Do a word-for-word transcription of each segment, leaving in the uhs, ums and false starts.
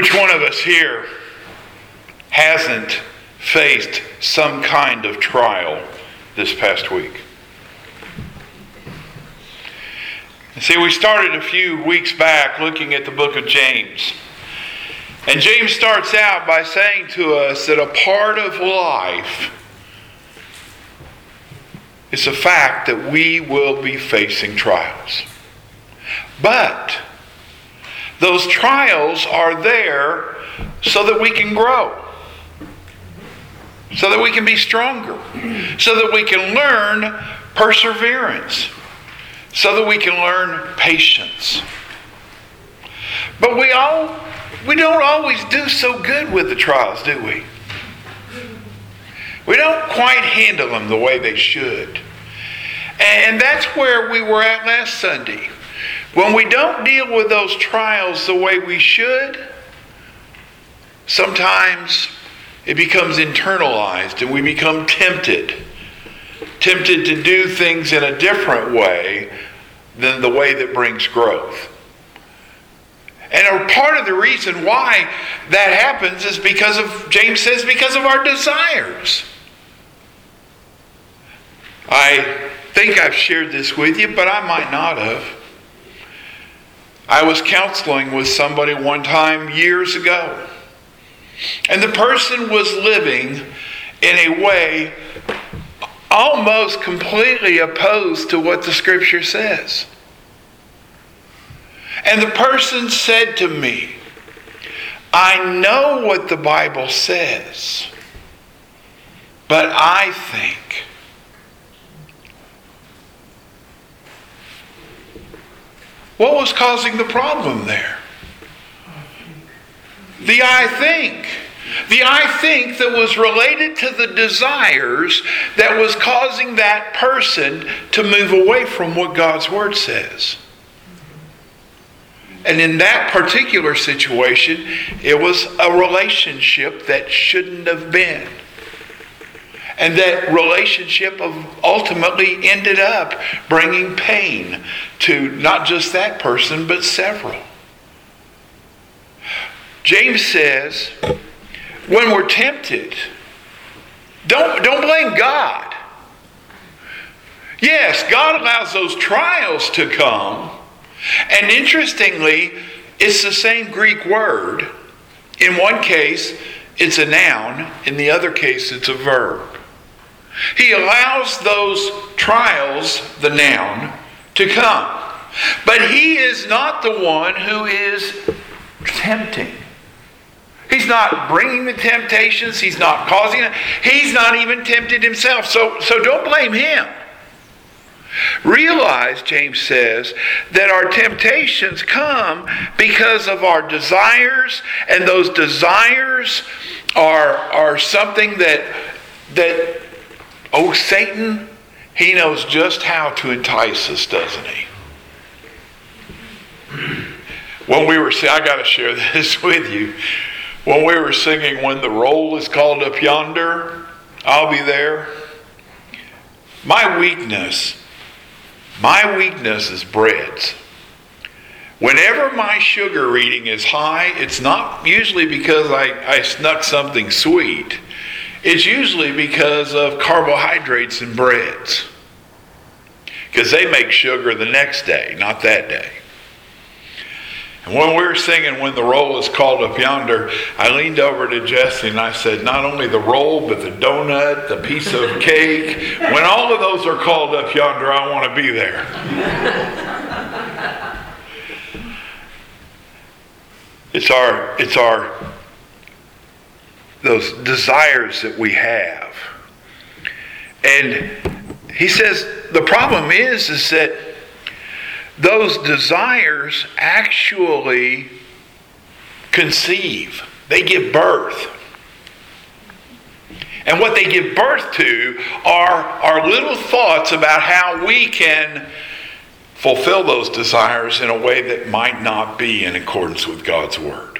Which one of us here hasn't faced some kind of trial this past week? See, we started a few weeks back looking at the book of James. And James starts out by saying to us that a part of life is the fact that we will be facing trials. But those trials are there so that we can grow. So that we can be stronger. So that we can learn perseverance. So that we can learn patience. But we all we don't always do so good with the trials, do we? We don't quite handle them the way they should. And that's where we were at last Sunday. When we don't deal with those trials the way we should, sometimes it becomes internalized and we become tempted. Tempted to do things in a different way than the way that brings growth. And a part of the reason why that happens is because of, James says, because of our desires. I think I've shared this with you, but I might not have. I was counseling with somebody one time years ago. And the person was living in a way almost completely opposed to what the Scripture says. And the person said to me, I know what the Bible says, but I think. What was causing the problem there? The I think. The I think that was related to the desires that was causing that person to move away from what God's Word says. And in that particular situation, it was a relationship that shouldn't have been. And that relationship ultimately ended up bringing pain to not just that person, but several. James says, when we're tempted, don't, don't blame God. Yes, God allows those trials to come. And interestingly, it's the same Greek word. In one case, it's a noun. In the other case, it's a verb. He allows those trials, the noun, to come. But He is not the one who is tempting. He's not bringing the temptations. He's not causing it. He's not even tempted Himself. So, so don't blame Him. Realize, James says, that our temptations come because of our desires, and those desires are, are something that, that, oh, Satan, he knows just how to entice us, doesn't he? When we were, see, I got to share this with you. When we were singing, When the Roll is Called Up Yonder, I'll Be There. My weakness, my weakness is breads. Whenever my sugar reading is high, it's not usually because I, I snuck something sweet. It's usually because of carbohydrates and breads. Because they make sugar the next day, not that day. And when we were singing When the Roll is Called Up Yonder, I leaned over to Jesse and I said, not only the roll, but the donut, the piece of cake. When all of those are called up yonder, I want to be there. It's our, it's our, those desires that we have. And he says the problem is, is that those desires actually conceive. They give birth. And what they give birth to are our little thoughts about how we can fulfill those desires in a way that might not be in accordance with God's Word.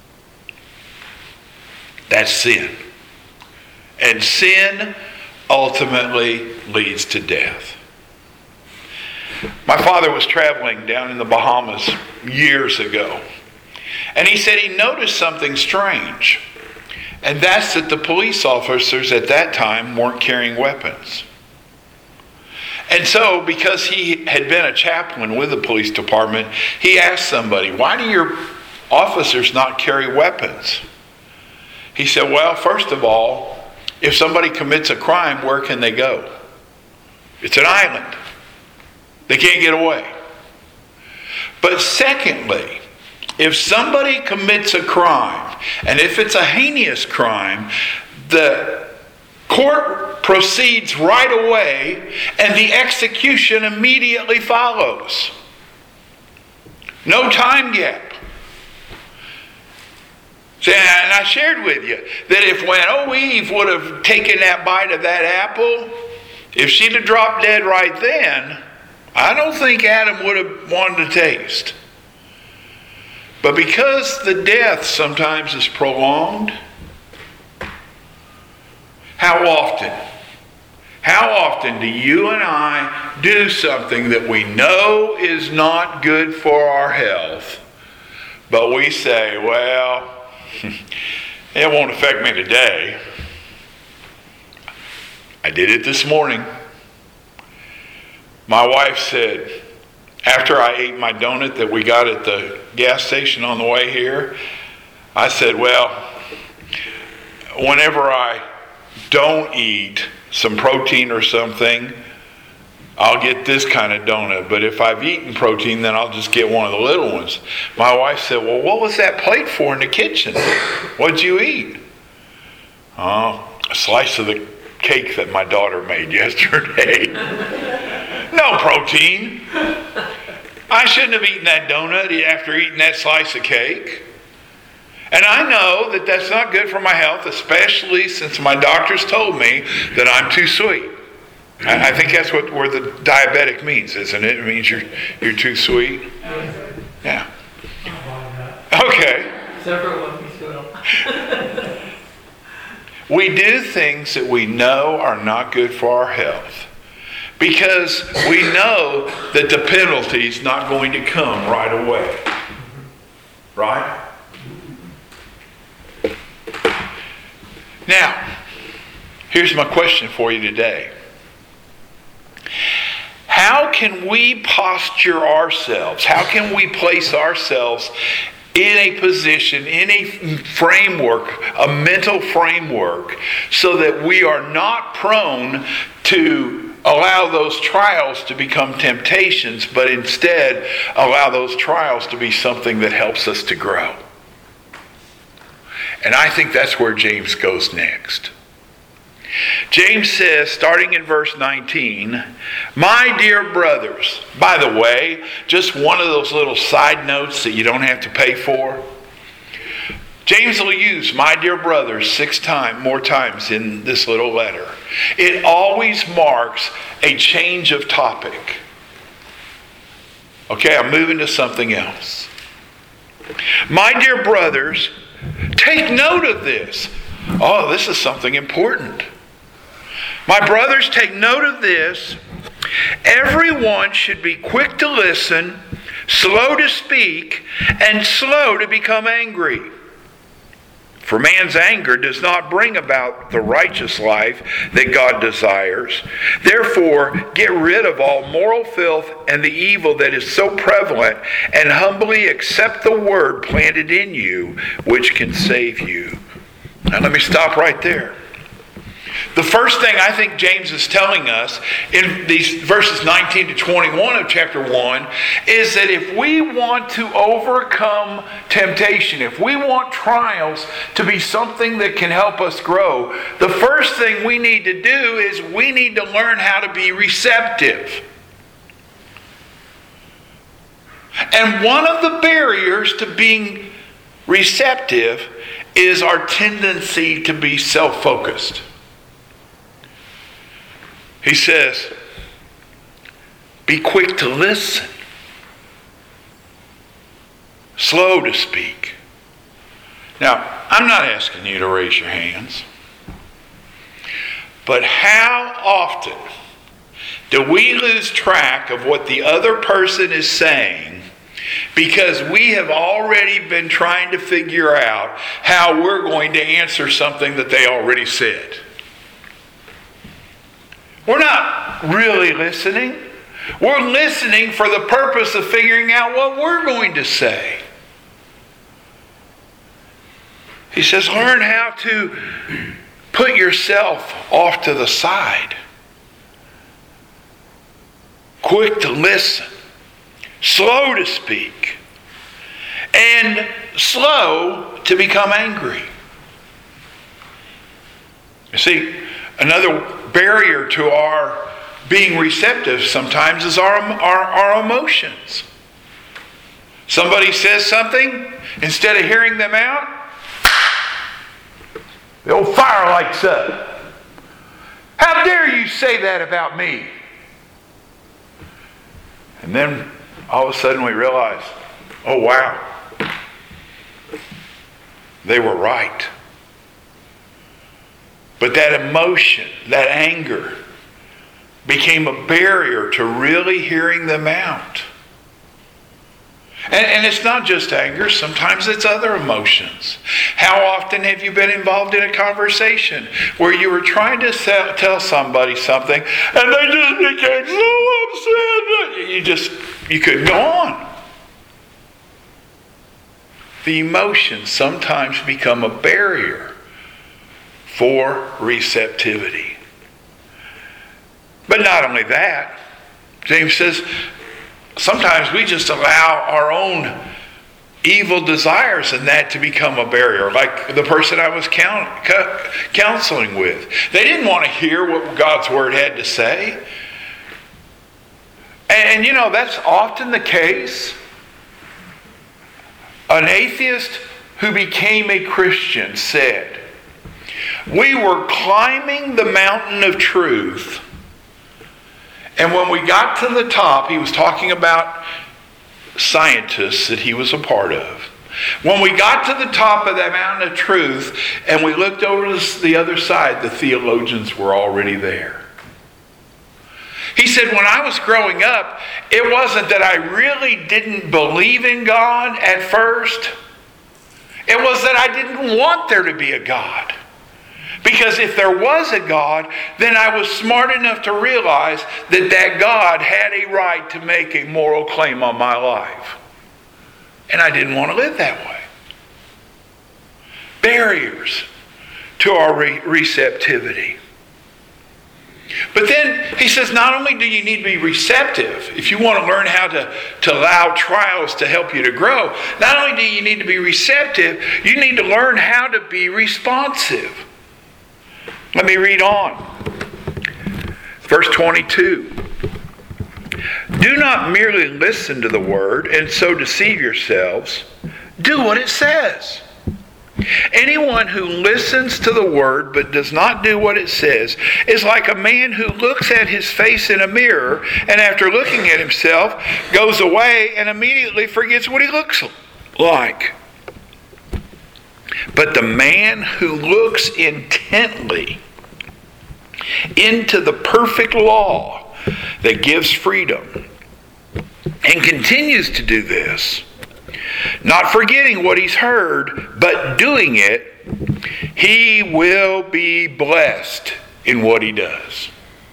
That's sin. And sin ultimately leads to death. My father was traveling down in the Bahamas years ago. And he said he noticed something strange. And that's that the police officers at that time weren't carrying weapons. And so, because he had been a chaplain with the police department, he asked somebody, why do your officers not carry weapons? He said, well, first of all, if somebody commits a crime, where can they go? It's an island. They can't get away. But secondly, if somebody commits a crime, and if it's a heinous crime, the court proceeds right away and the execution immediately follows. No time gap. See, and I shared with you that if when oh Eve would have taken that bite of that apple, if she'd have dropped dead right then, I don't think Adam would have wanted to taste. But because the death sometimes is prolonged, how often, how often do you and I do something that we know is not good for our health, but we say, well, it won't affect me today. I did it this morning. My wife said, after I ate my donut that we got at the gas station on the way here, I said, well, whenever I don't eat some protein or something, I'll get this kind of donut. But if I've eaten protein, then I'll just get one of the little ones. My wife said, well, what was that plate for in the kitchen? What'd you eat? Oh, a slice of the cake that my daughter made yesterday. No protein. I shouldn't have eaten that donut after eating that slice of cake. And I know that that's not good for my health, especially since my doctors told me that I'm too sweet. I think that's what where the diabetic means, isn't it? It means you're you're too sweet. Yeah. Okay. We do things that we know are not good for our health because we know that the penalty's not going to come right away. Right? Now, here's my question for you today. How can we posture ourselves? How can we place ourselves in a position, in a framework, a mental framework, so that we are not prone to allow those trials to become temptations, but instead allow those trials to be something that helps us to grow? And I think that's where James goes next. James says, starting in verse nineteen, my dear brothers, by the way, just one of those little side notes that you don't have to pay for. James will use my dear brothers six times, more times in this little letter. It always marks a change of topic. Okay, I'm moving to something else. My dear brothers, take note of this. Oh, this is something important. My brothers, take note of this. Everyone should be quick to listen, slow to speak, and slow to become angry. For man's anger does not bring about the righteous life that God desires. Therefore, get rid of all moral filth and the evil that is so prevalent, and humbly accept the word planted in you, which can save you. Now let me stop right there. The first thing I think James is telling us in these verses nineteen to twenty-one of chapter one is that if we want to overcome temptation, if we want trials to be something that can help us grow, the first thing we need to do is we need to learn how to be receptive. And one of the barriers to being receptive is our tendency to be self-focused. He says, be quick to listen, slow to speak. Now, I'm not asking you to raise your hands, but how often do we lose track of what the other person is saying Because we have already been trying to figure out how we're going to answer something that they already said. We're not really listening. We're listening for the purpose of figuring out what we're going to say. He says, learn how to put yourself off to the side. Quick to listen. Slow to speak. And slow to become angry. You see, another barrier to our being receptive sometimes is our, our, our emotions. Somebody says something, instead of hearing them out, the old fire lights up. How dare you say that about me? And then all of a sudden we realize, oh wow, they were right. But that emotion, that anger, became a barrier to really hearing them out. And, and it's not just anger, sometimes it's other emotions. How often have you been involved in a conversation where you were trying to sell, tell somebody something and they just became so upset you just, you couldn't go on? The emotions sometimes become a barrier for receptivity. But not only that, James says, sometimes we just allow our own evil desires and that to become a barrier. Like the person I was counseling with. They didn't want to hear what God's Word had to say. And, and you know, that's often the case. An atheist who became a Christian said, we were climbing the mountain of truth, and when we got to the top, he was talking about scientists that he was a part of. When we got to the top of that mountain of truth and we looked over to the other side, the theologians were already there. He said, when I was growing up, it wasn't that I really didn't believe in God at first. It was that I didn't want there to be a God. Because if there was a God, then I was smart enough to realize that that God had a right to make a moral claim on my life. And I didn't want to live that way. Barriers to our re- receptivity. But then he says, not only do you need to be receptive, if you want to learn how to, to allow trials to help you to grow, not only do you need to be receptive, you need to learn how to be responsive. Let me read on. Verse twenty-two. Do not merely listen to the word and so deceive yourselves. Do what it says. Anyone who listens to the word but does not do what it says is like a man who looks at his face in a mirror and after looking at himself goes away and immediately forgets what he looks like. But the man who looks intently into the perfect law that gives freedom and continues to do this, not forgetting what he's heard, but doing it, he will be blessed in what he does.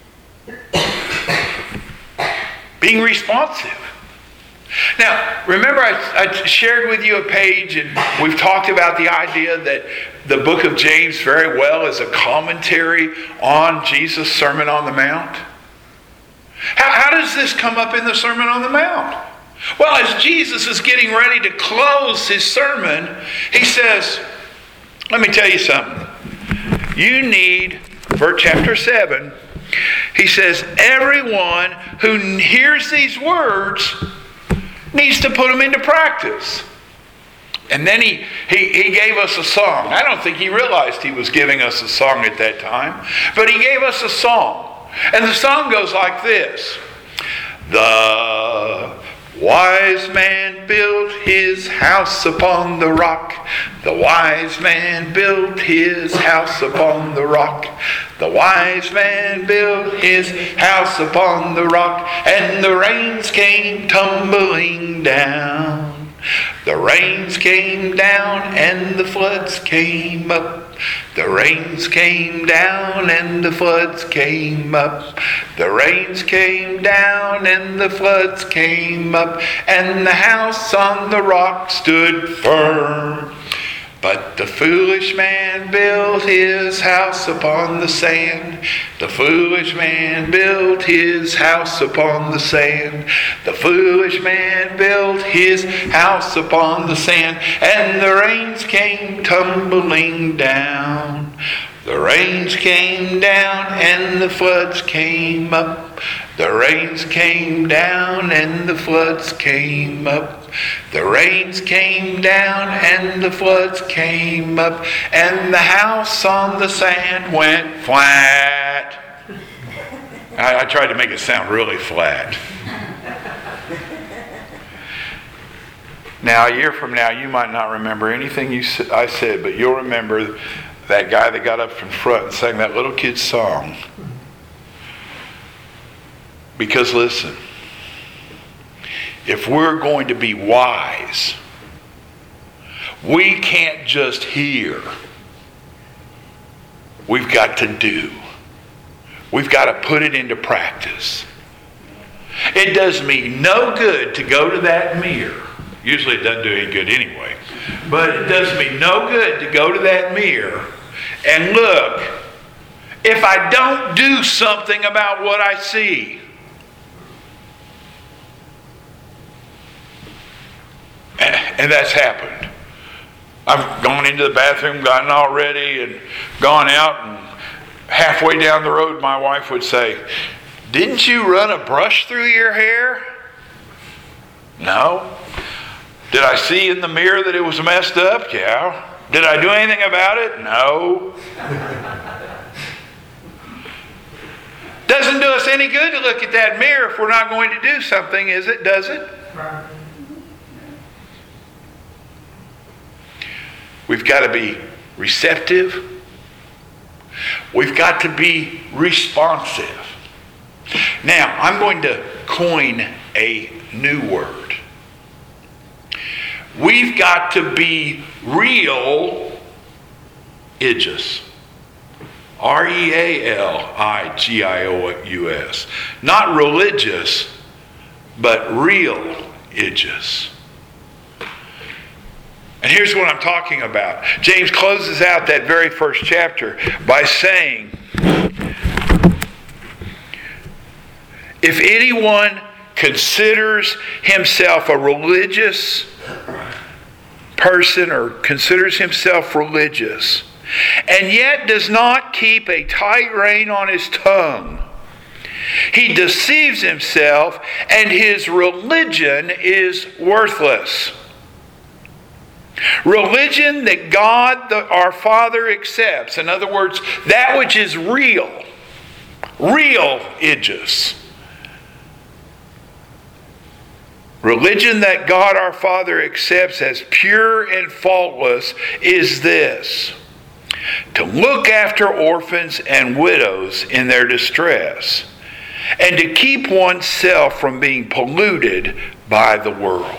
Being responsive. Now, remember I, I shared with you a page and we've talked about the idea that the book of James very well is a commentary on Jesus' Sermon on the Mount. How, how does this come up in the Sermon on the Mount? Well, as Jesus is getting ready to close his sermon, he says, let me tell you something. You need, for chapter seven, he says, everyone who hears these words needs to put them into practice. And then he, he, he gave us a song. I don't think he realized he was giving us a song at that time. But he gave us a song. And the song goes like this. The wise man built his house upon the rock. The wise man built his house upon the rock. The wise man built his house upon the rock. And the rains came tumbling down. rains came down and the floods came up. The rains came down and the floods came up. The rains came down and the floods came up. And the house on the rock stood firm. But the foolish man built his house upon the sand. The foolish man built his house upon the sand. The foolish man built his house upon the sand. And the rains came tumbling down. The rains came down and the floods came up. The rains came down and the floods came up. The rains came down and the floods came up. And the house on the sand went flat. I, I tried to make it sound really flat. Now, a year from now, you might not remember anything you I said, but you'll remember that guy that got up from front and sang that little kid's song. Because listen, if we're going to be wise, we can't just hear. We've got to do. We've got to put it into practice. It does me no good to go to that mirror. Usually it doesn't do any good anyway. But it does me no good to go to that mirror and look if I don't do something about what I see. And that's happened. I've gone into the bathroom, gotten all ready, and gone out, and halfway down the road my wife would say, "Didn't you run a brush through your hair?" No. Did I see in the mirror that it was messed up? Yeah. Did I do anything about it? No. Doesn't do us any good to look at that mirror if we're not going to do something, is it? Does it? We've got to be receptive. We've got to be responsive. Now, I'm going to coin a new word. We've got to be real religious. R E A L I G I O U S. Not religious, but real religious. And here's what I'm talking about. James closes out that very first chapter by saying, if anyone considers himself a religious person or considers himself religious and yet does not keep a tight rein on his tongue, he deceives himself and his religion is worthless. Religion that God, the, our Father, accepts. In other words, that which is real. Real religious. Religion that God our Father accepts as pure and faultless is this: to look after orphans and widows in their distress, and to keep oneself from being polluted by the world.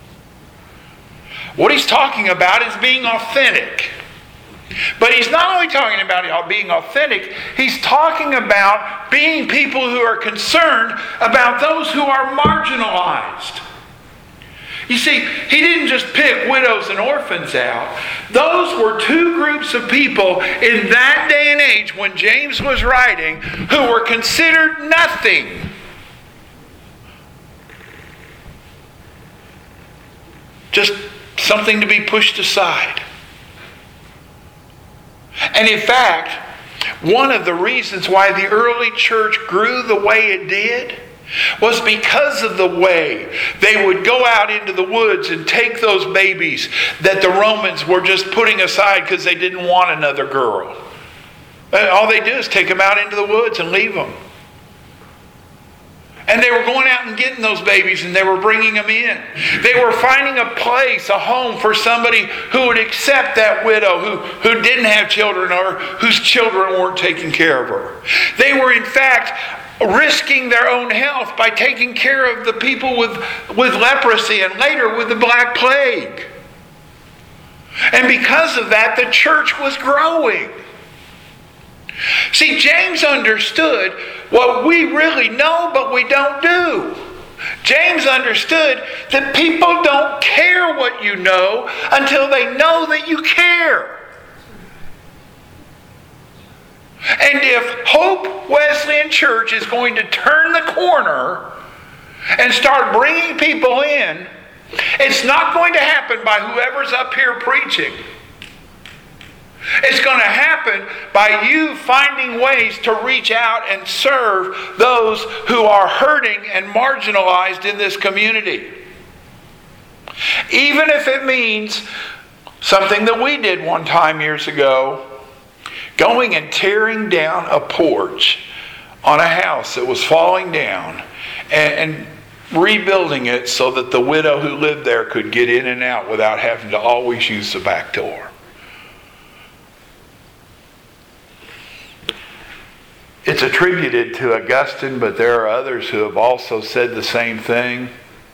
What he's talking about is being authentic. But he's not only talking about being authentic, he's talking about being people who are concerned about those who are marginalized. You see, he didn't just pick widows and orphans out. Those were two groups of people in that day and age when James was writing who were considered nothing. Just something to be pushed aside. And in fact, one of the reasons why the early church grew the way it did was because of the way they would go out into the woods and take those babies that the Romans were just putting aside because they didn't want another girl. All they do is take them out into the woods and leave them. And they were going out and getting those babies and they were bringing them in. They were finding a place, a home for somebody who would accept that widow who, who didn't have children or whose children weren't taking care of her. They were in fact risking their own health by taking care of the people with, with leprosy and later with the Black Plague. And because of that, the church was growing. See, James understood what we really know, but we don't do. James understood that people don't care what you know until they know that you care. And if Hope Wesleyan Church is going to turn the corner and start bringing people in, it's not going to happen by whoever's up here preaching. It's going to happen by you finding ways to reach out and serve those who are hurting and marginalized in this community. Even if it means something that we did one time years ago, going and tearing down a porch on a house that was falling down and, and rebuilding it so that the widow who lived there could get in and out without having to always use the back door. It's attributed to Augustine, but there are others who have also said the same thing.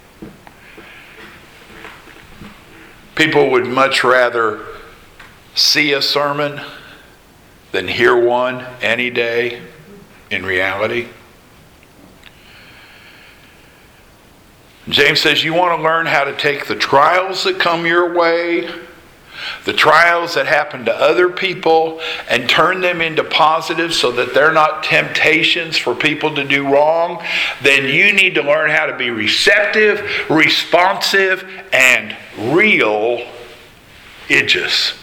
People would much rather see a sermon than hear one any day in reality. James says you want to learn how to take the trials that come your way, the trials that happen to other people, and turn them into positives so that they're not temptations for people to do wrong. Then you need to learn how to be receptive, responsive, and real aegis.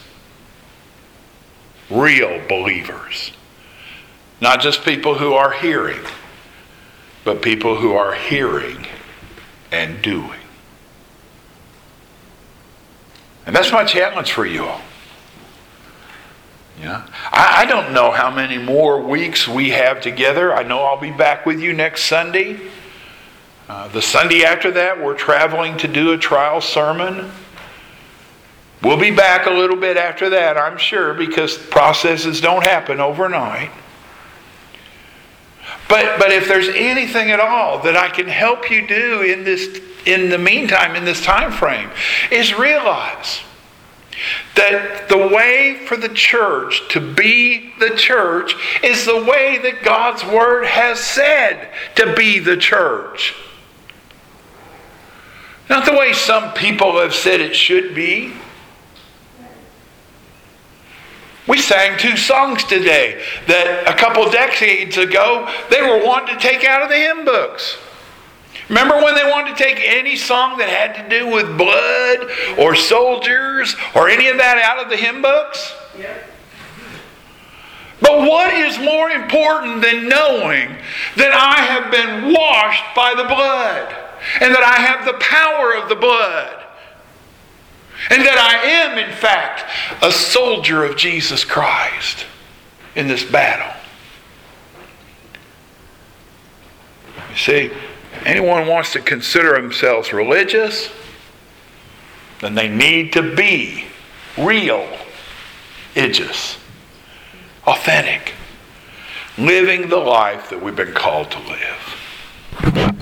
Real believers. Not just people who are hearing, but people who are hearing and doing. And that's my challenge for you all. Yeah, I, I don't know how many more weeks we have together. I know I'll be back with you next Sunday. Uh, the Sunday after that, we're traveling to do a trial sermon. We'll be back a little bit after that, I'm sure, because processes don't happen overnight. But but if there's anything at all that I can help you do in this, in the meantime, in this time frame, is realize that the way for the church to be the church is the way that God's Word has said to be the church. Not the way some people have said it should be. We sang two songs today that a couple decades ago they were wanting to take out of the hymn books. Remember when they wanted to take any song that had to do with blood or soldiers or any of that out of the hymn books? Yeah. But what is more important than knowing that I have been washed by the blood and that I have the power of the blood? And that I am, in fact, a soldier of Jesus Christ in this battle. You see, anyone wants to consider themselves religious, then they need to be real, aegis, authentic, living the life that we've been called to live.